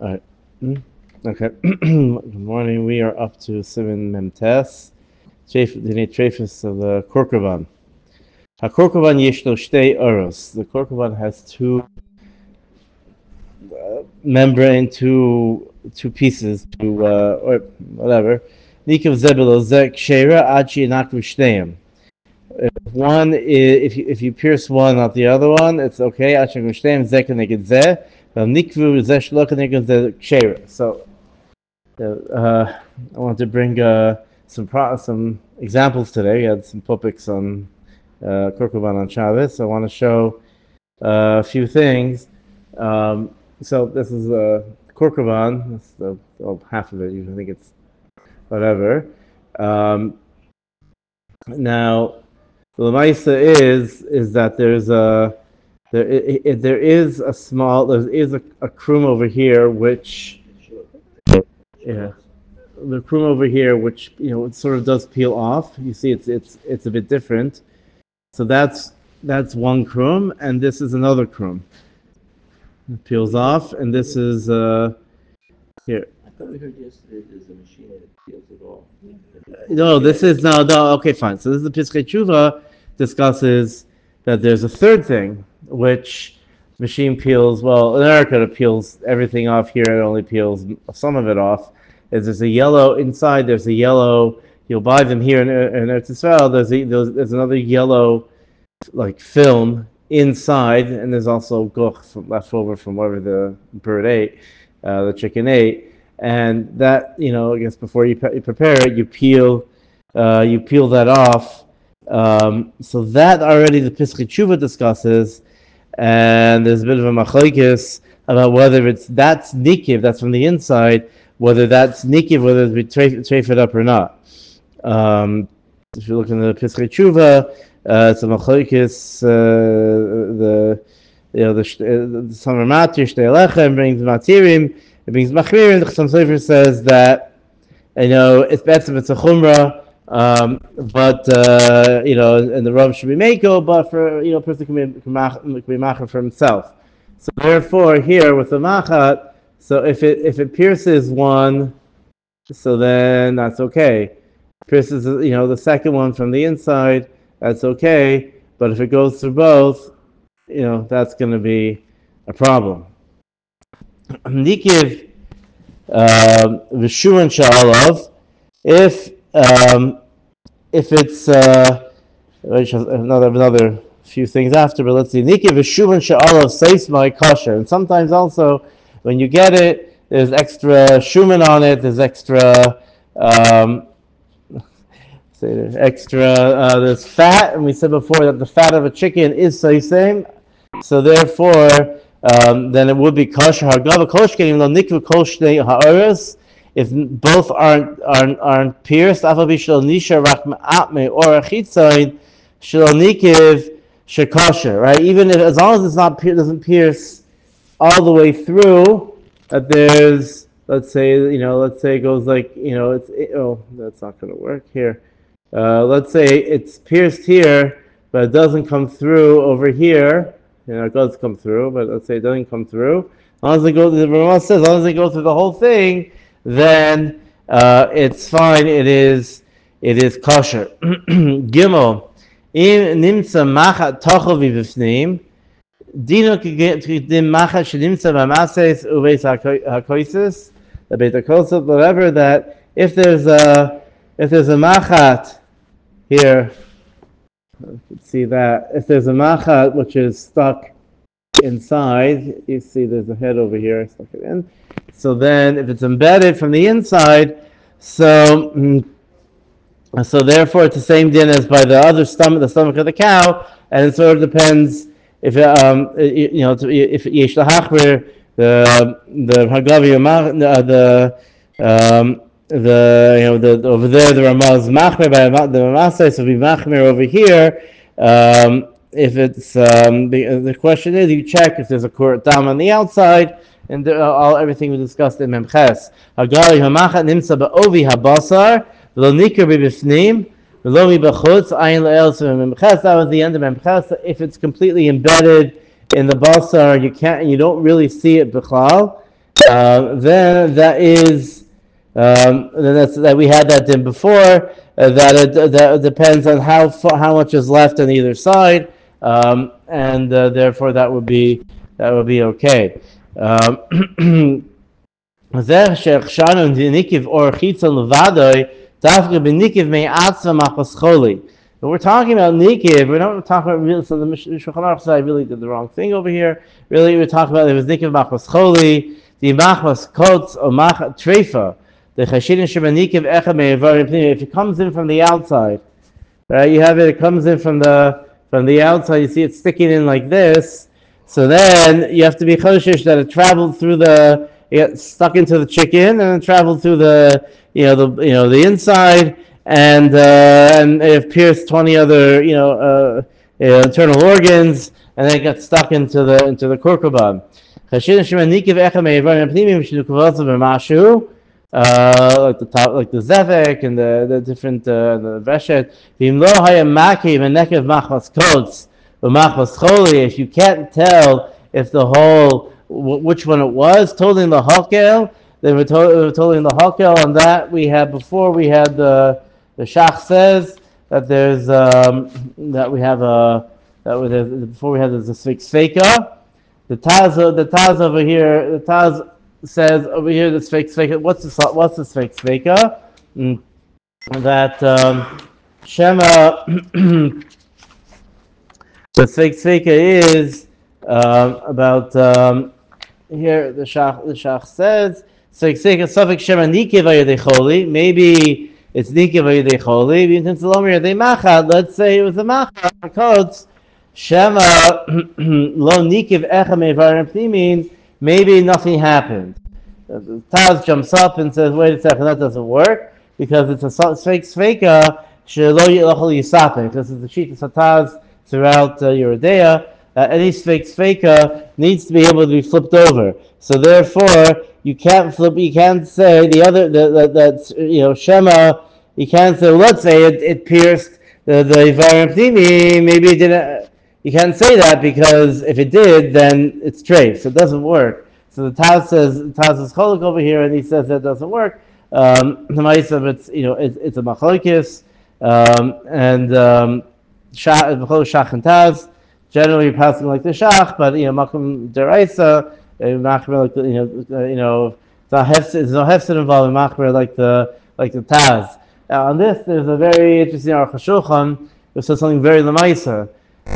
All right. Okay. Good morning. We are up to Siman Memtes, the Trefus of the Korkovan. HaKorkovan Yeshlo Shtei Oros. The Korkovan has two membrane, two pieces, or whatever. Nikav Zebelo Zek Shera Achi Nakru Shteim. One is, if you pierce one, not the other one, it's okay. Achi Nakru Shteim Zek Neged Zeh. Nikvu Zesh Lok Neged Zeh Shera. So I want to bring some examples today. We had some topics on Korkovan on Shabbos. So I want to show a few things. So this is Korkovan. That's half of it. You think it's whatever. Now, the Lamaisa is that there is a krum over here which the krum over here which it sort of does peel off. You see, it's a bit different. So that's one krum, and this is another krum. It peels off, and this is here. I thought we heard yesterday there's a machine that peels it off. No, this is no. Okay, fine. So this is the Piskei Tshuva discusses that there's a third thing which machine peels. Well, in America it peels everything off. Here it only peels some of it off. There's a yellow inside. There's a yellow. You'll buy them here in Eretz Yisrael. There's another yellow like film inside, and there's also goch left over from whatever the bird ate, the chicken ate, and that I guess before you prepare it, you peel that off. So that already the Piskei Tshuva discusses, and there's a bit of a machlokes about whether that's nikiv, that's from the inside, whether that's nikiv, whether we treif it up or not. If you look in the Piskei Tshuva, it's a machlokes. The Samar Matir Shtei Alechem brings Matirim, it brings Machmirim. The Chassam Sofer says that it's better, it's a chumrah, but and the Rav should be mako, but for a person can be macher for himself. So therefore, here with the machat, so if it pierces one, so then that's okay. Pierces the second one from the inside, that's okay. But if it goes through both, that's going to be a problem. Nikiv v'shuran sha'alav. If it's another few things after, but let's see. Nikiv v'shuran sha'alav seis my kosher. And sometimes also when you get it, there's extra shuman on it. There's extra. There's fat, and we said before that the fat of a chicken is seisem, so therefore then it would be kosher. Hagava kosher, even though nikvu kosher ha'oros, if both aren't pierced, afal bishal nisha rak ma'atme or achitzayin shel nikiv shekosher. Right, even if as long as it's not doesn't pierce all the way through, that there's let's say it goes like that's not going to work here. Let's say it's pierced here, but it doesn't come through over here. It does come through, but let's say it doesn't come through. As long as they go through the whole thing, then it's fine. It is kosher. Gimel, im nimtza machat tochel v'vifnim, dino k'dim machat shenimtza b'mases uveis hakoisis, the beit hakosot, whatever. That if there's a machat here, you can see that if there's a machat which is stuck inside, you see there's a head over here, I stuck it in. So then, if it's embedded from the inside, so therefore it's the same din as by the stomach of the cow, and it sort of depends if if yesh lahachmer the hagavi the over there the Ramaz machmer by the Ramasai, so be machmer over here. If it's the question is, you check if there's a kurat dam on the outside, and everything we discussed in Memches. Hagali hamachat nimsa ba'ovi habasar lo nikar b'bifnim lo mi b'chutz ayin le'el. So Memches, that was the end of Memches. If it's completely embedded in the basar, you don't really see it b'chlal. then that is then that's that we had that din before. That depends on how much is left on either side, and therefore that would be okay. What we're talking about nikiv we're not talking about real. So the Shulchan Aruch said I really did the wrong thing over here. Really, we're talking about it was nikiv machmas choli, the machmas kots or mach treifa. The chashidim shebanikiv echad me'evarim pnimi. If it comes in from the outside, right? You have it. It comes in from the outside. You see it sticking in like this. So then you have to be choshesh that it traveled through it got stuck into the chicken and then traveled through the inside and it pierced 20 other internal organs and then it got stuck into the kurkuban. Like the top, like the zevek and the different the veshet. If you can't tell if the whole which one it was, told in the hakel, they were told in the hakel. On that we had before we had the shach says that there's that we have before we had the sfeik sveka. The Taz over here, the Taz says over here the sfeik sveka. What's the sfeik sveka? That Shema the sfeik sveka is about here the shach says sfeik sveka safek Shema nikiv ayedei choli. Maybe it's nikiv ayedei choli. Let's say it was a machad codes. Shema lo nikiv echa me'varim pnimin. Maybe nothing happened. The Taz jumps up and says, "Wait a second, that doesn't work because it's a sfeik sveka shelo yachol yisapek." This is the sheet of Taz throughout Yeridea. Any sfeik sveka needs to be able to be flipped over. So therefore, you can't flip. You can't say the other that Shema. You can't say. Well, let's say it pierced the Ivarim Pnimi. Maybe it didn't. You can't say that because if it did, then it's treif. So it doesn't work. So the Taz says Taz is cholik over here, and he says that doesn't work. The ma'asav it's a machlokes and shach and Taz. Generally, you're passing like the shach, but makom deraisa, machmer like there's no hefsid involved in machmer like the Taz. On this, there's a very interesting Aruch HaShulchan which says something very lemaisa.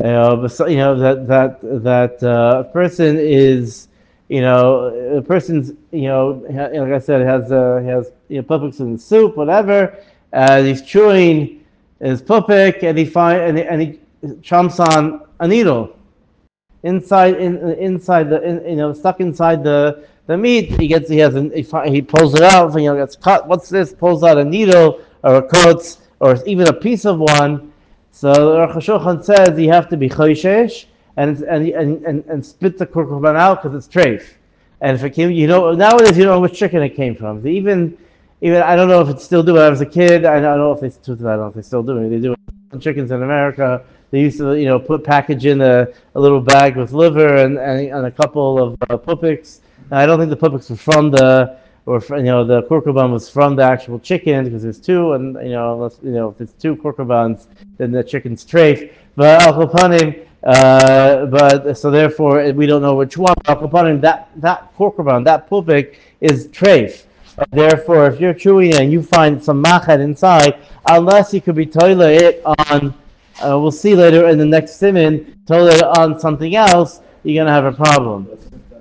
That a person is a person's like I said has pupiks in the soup, whatever. He's chewing his pupik and he chomps on a needle inside the stuck inside the meat. He pulls it out. Gets cut. What's this? Pulls out a needle or a coat or even a piece of one. So Aruch HaShulchan says you have to be choishesh and spit the kurkuban out because it's treif. And if it came, nowadays you know which chicken it came from. Even I don't know if it's still do it. I was a kid. I don't know if they still do it. They do it. Chickens in America. They used to package in a little bag with liver and a couple of pupiks. Now, I don't think the pupiks were from the kurkuban was from the actual chicken because there's two, and if it's two kurkubans, then the chicken's treif. But al kapanim, so therefore we don't know which one. Al kapanim, that kurkuban, that pupik is treif. Therefore, if you're chewing it and you find some machad inside, unless you could be toilet it on, we'll see later in the next siman, toilet it on something else, you're gonna have a problem.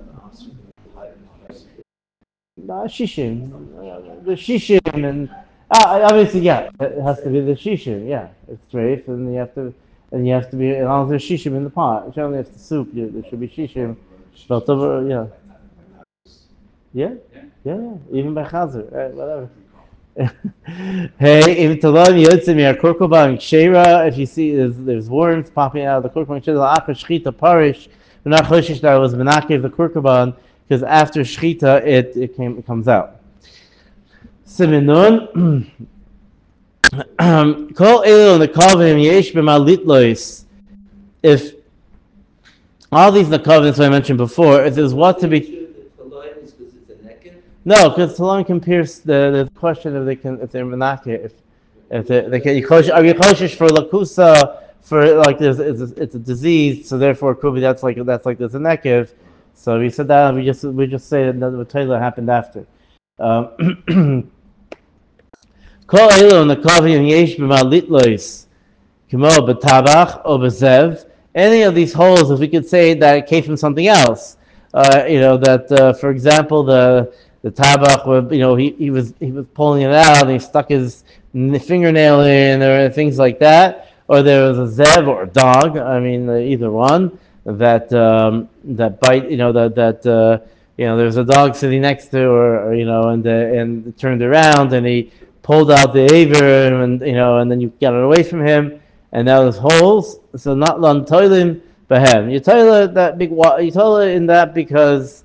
Shishim, the shishim, and obviously, yeah, it has to be the shishim. Yeah, it's treif, and you have to be as long as there's shishim in the pot. Generally, if the soup, there should be shishim. But yeah, even by chazer, whatever. Hey, if talon yotzim kurkuban kshera, if you see there's worms popping out of the kurkuban kshera, after shchita parish, we're not choshish that it was menakev the kurkuban. Because after shchita, it comes out. Siminun. Kol elu nekavim yesh b'malitlois. If all these nekavim I mentioned before, if there's what to be. The line is because it's an No, because Talon can pierce the question if they're menake, if they can are you kosher for lakusa for like it's a disease, so therefore it could be that's like there's a nekev. So we said that we just say that the Taylor happened after. Kol elu nekavim yesh b'malitlois kimo b'tabach or b'zev. Any of these holes, if we could say that it came from something else, that for example the tabach, he was pulling it out and he stuck his fingernail in, or things like that, or there was a zev or a dog. I mean, either one that bite. There's a dog sitting next to, and turned around and he pulled out the aver, and then you got it away from him, and now there's holes. So not lan toilim behem. You toilet that big. You toilet in that because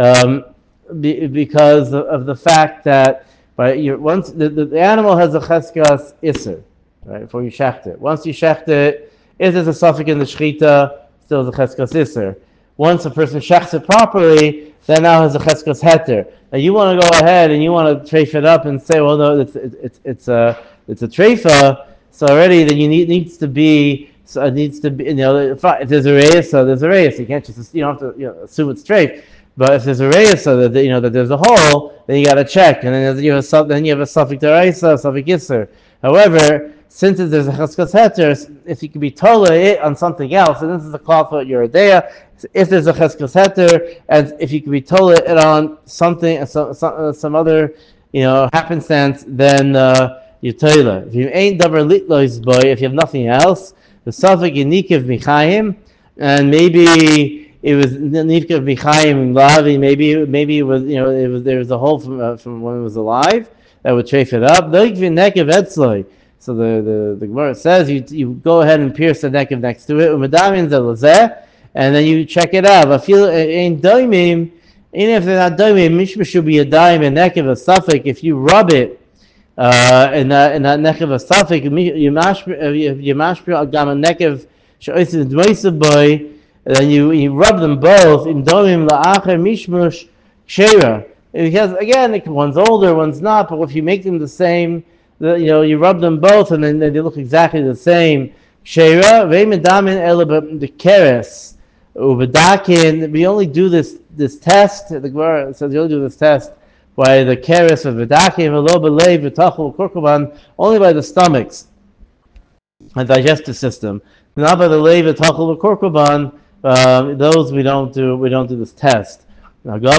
of the fact that once the animal has a cheskas iser, right? Before you shecht it. Once you shecht it, if there's a suffix in the shechita, still has a cheskas iser. Once a person shechts it properly, then now has a cheskas heter. Now you want to go ahead and you want to treif it up and say, well, no, it's a treifa. So already then needs to be. So it needs to be. If there's a reis, so there's a reis. You can't just don't have to assume it's treif. But if there's a reis, so that that there's a hole, then you got to check, and then you have a suffix deraisa, suffix yisser. However, since there's a cheskas heter, if you can be tola it on something else, and this is a call for your idea. If there's a cheskas heter, and if you can be tola it on something, some other, happenstance, then you tola. If you ain't davar litlois boy, if you have nothing else, the suffix yinikiv michayim, and maybe it was nivkav michayim lavi. Maybe it was there was a hole from when it was alive that would chafe it up. So the Gemara says you go ahead and pierce the neck next to it, and then you check it out. I feel ain't daimim, even if they're not daimim, mishma should be a daim and neck of a suffix. If you rub it in that neck of a suffix, you mashpir agam a neck of shoisin dmeisav boy. And then you rub them both in domim la'acher mishmush kshera. Because again, one's older, one's not. But if you make them the same, you rub them both, and then they look exactly the same. Kshera ve'medamin ela the keres uvedakin. We only do this test. The Gemara says you only do this test by the keres of vedakin v'lo b'leiv v'tachol korkoban, only by the stomachs, the digestive system, not by the leiv v'tachol korkoban. Those we don't do this test. Now, the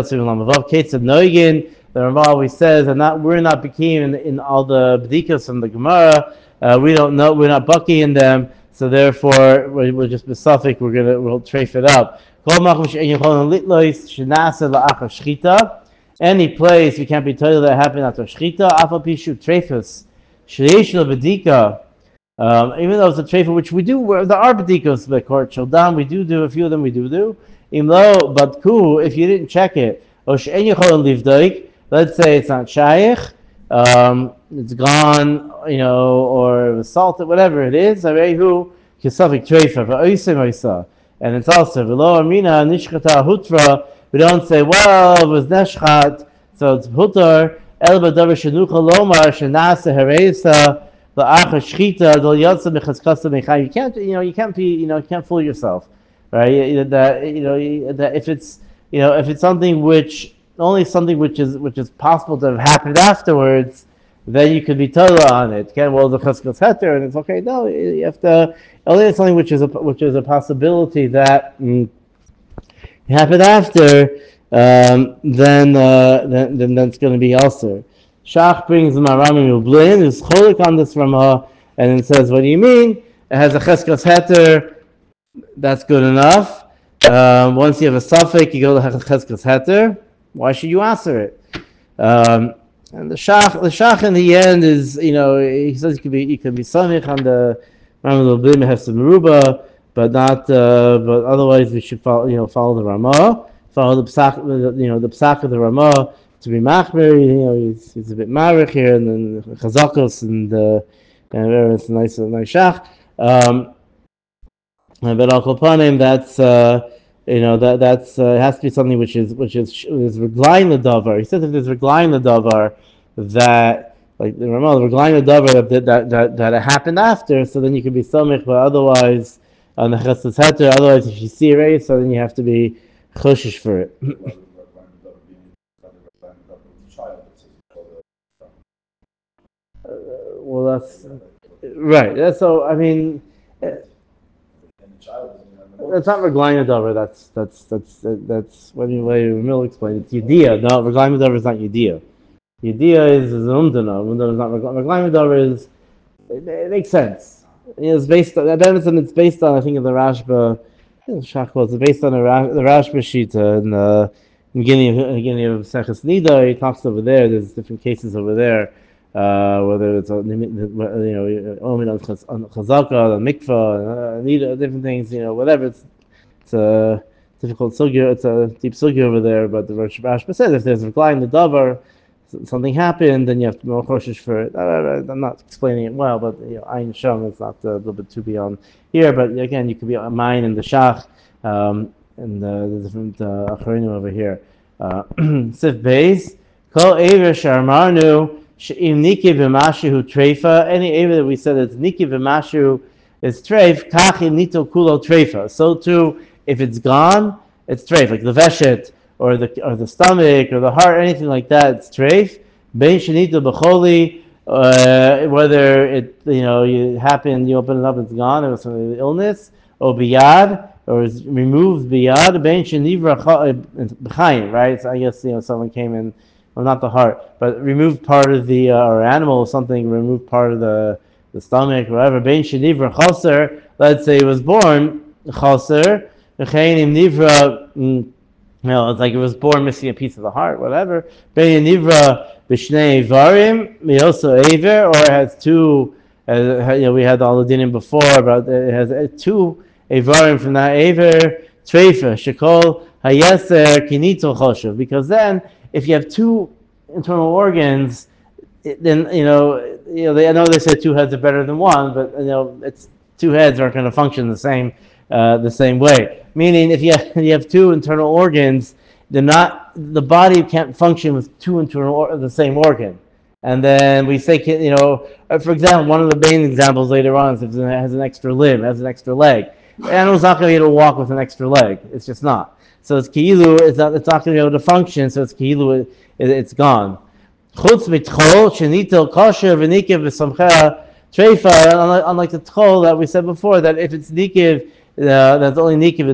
Rambam always says, and we're not bikiyim in all the bdikas from the Gemara. We don't know, we're not bucky in them, so therefore we'll just be suffix. We'll trafe it up. Any place we can't be told that happened after shchita. Afal pishu trefus shreish lebedika. Even though it's a treifa, which we do, there are bedikos bekort shaldan, we do a few of them. We do. Imlo badku, if you didn't check it, let's say it's not shaykh, it's gone, or it was salted, whatever it is. Arehu kisavik treifa va'oisim, and it's also v'lo amina nishchata hutra. We don't say, well, it was neshchat, so it's hutar. El b'davar shenucha lomar shenasa hereisa. You can't fool yourself, right? That if it's something which is possible to have happened afterwards, then you could be Torah on it. Well, the cheskas heter, and it's okay. No, you have to only something which is a possibility that happened after. Then that's going to be also. Shach brings the Maramim Ublin, who's cholik on this Ramah, and then says, what do you mean? It has a cheskas heter, that's good enough. Once you have a suffix, you go to cheskas heter. Why should you answer it? And the Shach in the end is, he says you can be samich on the Maramim Ublin, have some meruba, but otherwise we should follow the Ramah, follow the psak, the psak of the Ramah. To be machmer, he's a bit marich here, and then chazakos, and it's a nice shach. But al kolpanim, that's it has to be something which is reglain the davar. He says if there's reglain the davar, that like the reglain the davar that it happened after, so then you can be somich, but otherwise on the chesed heter. Otherwise, if you see it, so then you have to be choshish for it. Well, that's right. So I mean, that's not reglaim the davar. That's what Mill explained. It's yediyah. No, reglaim the davar is not yediyah. Yediyah is umdana. Umdana is not reglaim the davar. Is it makes sense. It's based on it's based on, I think, in the Rashba. It's based on the Rashba Shita in the beginning of Seches Nida. He talks over there. There's different cases over there, whether it's Omin on Chazaka, the Mikvah, Nida, different things. Whatever. It's a difficult sugya. It's a deep sugya over there. But the Rashba says if there's a reply in the davar, something happened, then you have to be more cautious for it. I'm not explaining it well, but Ayin Sham is not a little bit too beyond here. But again, you could be a mine in the Shach, and the different Acharim over here. Sif Beis, Kol Ever Sharmarnu, She'im Niki V'Mashu Treifa, any Ever that we said it's Niki V'Mashu is Treif, Kach Nito Kulo Treifa. So too, if it's gone, it's Treif, like the Veshet, or the stomach, or the heart, anything like that, it's treif. Bein shenita b'choli, whether it you happen, you open it up, it's gone, it was from the illness, or biyad, or is removed biyad. Bein shenivra b'chayim, right? So I guess someone came in, well, not the heart, but removed part of the or animal or something, removed part of the stomach, or whatever. Bein shenivra chaser, let's say it was born chaser, v'chayim nivra. It's like it was born missing a piece of the heart, whatever. Bein nivra b'shnei varim miyoso aver, or it has two. We had all the dinim before, but it has two avarim from that aver treifa shekol hayeser kinito choshev. Because then, if you have two internal organs, then I know they said two heads are better than one, but it's two heads aren't going to function the same way. Meaning, if you have two internal organs, the body can't function with two internal the same organ. And then we say, for example, one of the main examples later on is if it has an extra limb, has an extra leg. The animal's not going to be able to walk with an extra leg. It's just not. So it's ki'ilu. It's not going to be able to function. So it's ki'ilu. It's gone. Chutz mitchol shenito kosher v'nikiv v'samcha treifa. Unlike the tchol that we said before, that if it's nikiv, that's only nikiv.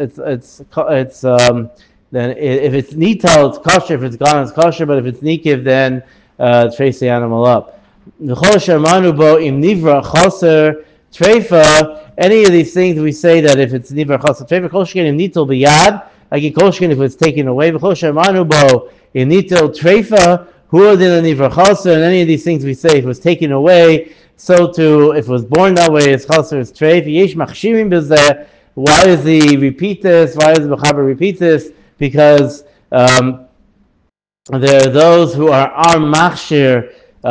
It's then if it's nital, it's kosher. If it's gone, it's kosher. But if it's nikiv, then trace the animal up. V'chol sharmanu bo im nivra chaser treifa. Any of these things we say that if it's nivra chaser treifa, kol sheken im nital biyad, like in kol sheken if it's taken away. V'chol sharmanu bo im nital treifa, who are the nivra chaser, and any of these things we say if it was taken away. So too, if it was born that way, it's chaser, it's treif. Yesh machshirim b'zeh. Why does he repeat this? Why does the Mechaber repeat this? Because there are those who are machshir,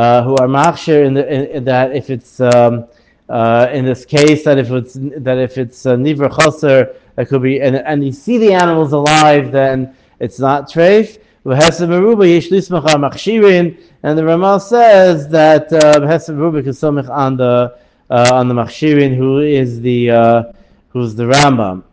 in that if it's in this case that if it's nivra chaser, it could be, and you see the animals alive, then it's not treif. And the Ramah says that Hesed Rubik is somich on the Machshirin, who's the Rambam.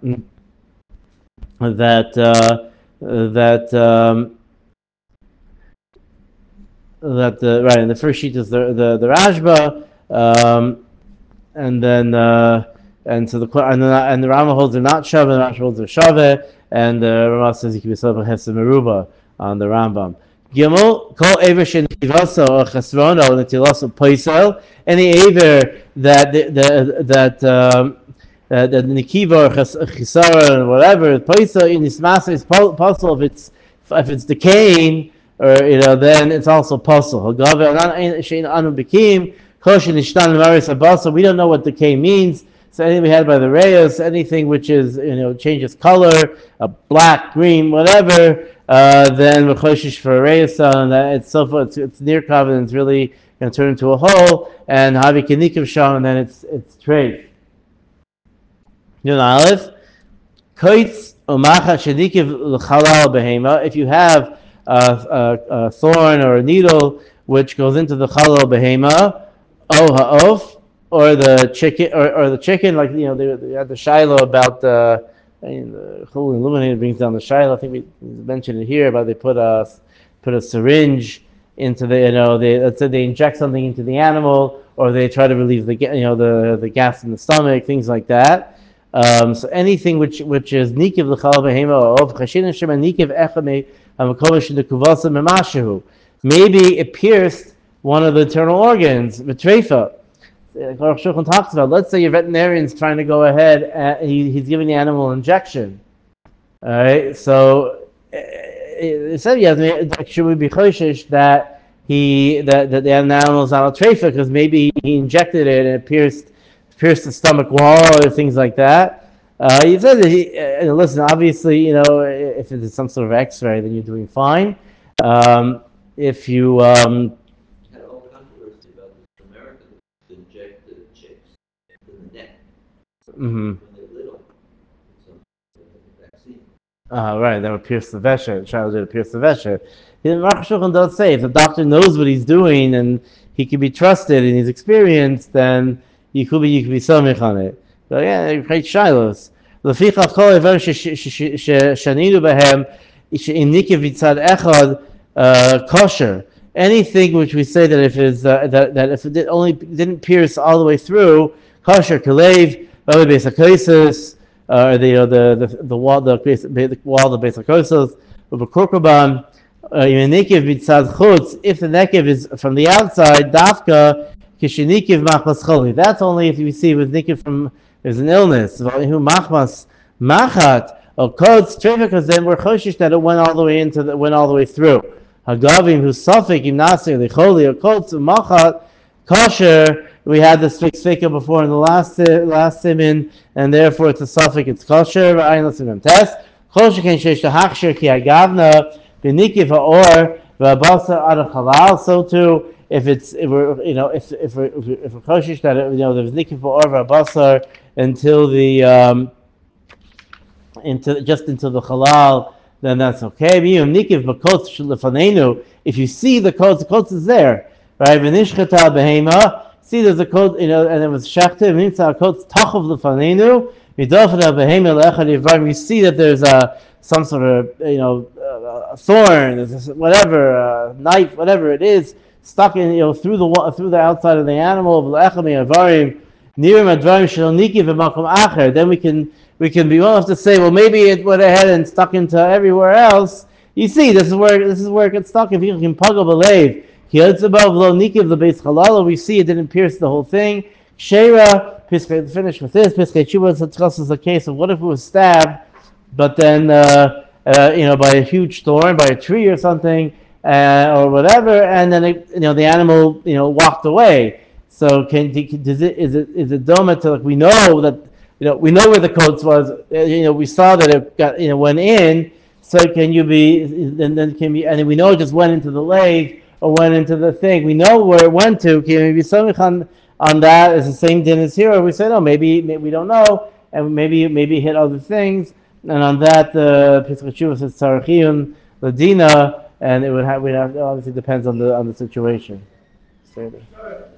Right, and the first sheet is the Rashba, and then and so the Rambam holds they're not Shaveh, the Rashba holds they're Shaveh, and the Ramah says you can be somich Hesed Meruba on the Rambam. Gimel, kol aver shenivaso or chesrono netilaso poisel. Any aver that nikiva or chisara or whatever poisel in this master is possible if it's decaying, or then it's also possible. We don't know what decay means. So anything we had by the reyes, anything which is changes color, black, green, whatever. Then we're choshish for a reyes, and it's near covenant. It's really going to turn into a hole, and havi kenikim sham, and then it's treif. Aleph, koitz If you have a thorn or a needle which goes into the chalal behema, ha'of, or the chicken, or the chicken, like they had the shiloh about the Chol Illuminated brings down the shiloh. I think we mentioned it here, but they put a syringe into let's say they inject something into the animal, or they try to relieve the gas in the stomach, things like that. So anything which is nikiv l'chal behema of chashin shema nikiv echame hamakovish nekuvasa memashehu. Maybe it pierced one of the internal organs, vitrefa. Baruch Shulchan talks about. Let's say your veterinarian's trying to go ahead and he's giving the animal an injection. All right, so it said should we be choshish that the animal is not a trefa because maybe he injected it and it pierced the stomach wall or things like that. He said that listen, obviously, if it's some sort of X-ray, then you're doing fine. If you Had all controversy about this in America. They inject the chicks in the neck when they're little. Some vaccine. Right, that would pierce the vesha. The child did pierce the vesha. Baruch Shulchan does say if the doctor knows what he's doing and he can be trusted and he's experienced, then you could be samich on it. So yeah, great shilos. Lefichach kol iver shanidu behem in nikiv mitzad echad kosher. Anything which we say that if it only didn't pierce all the way through, kosher kalev, other besakosis, or the wall, the besakosis, of a korban. Nikiv mitzad chutz. If the nekiv is from the outside, dafka. That's only if you see with nikiv from there's an illness. Who machmas machat or codes because then we're choshish that it went all the way through. Hagavim who suffik imnasir licholi or codes machat kosher. We had this fixed before in the last simin, and therefore it's a suffix. It's kosher. I listen test. Kosher can sheish to hakshir ki agavna b'nikiv haor v'abasa ad halal. So too. If we're koshish that there's nikiv or basar until the into the halal, then that's okay. If you see the coats is there, right? V'nishchata behema. See, there's a coat, and it was shachted. Nimtza coats tachav lefanenu. Midofna behema leechad yivram. You see that there's some sort of a thorn, whatever, knife, whatever it is, stuck in through the outside of the animal. Then we can be well enough to say, well, maybe it went ahead and stuck into everywhere else. You see, this is where it gets stuck. If you can puggle believe, we see it didn't pierce the whole thing. Shera, finish with this. Piskei Tshuva discusses the case of what if it was stabbed, but then by a huge thorn, by a tree or something. Or whatever, and then the animal walked away. So is it doma to we know that we know where the coats was. We saw that it got went in. So can you be then can be and then we know it just went into the leg or went into the thing. We know where it went to. Can we be samich on that? Is the same din as here? Or we say no, maybe we don't know, and maybe hit other things. And on that, the Piskei Tshuva says tzarachiyun ladina. And we'd have obviously depends on the situation. Stay there.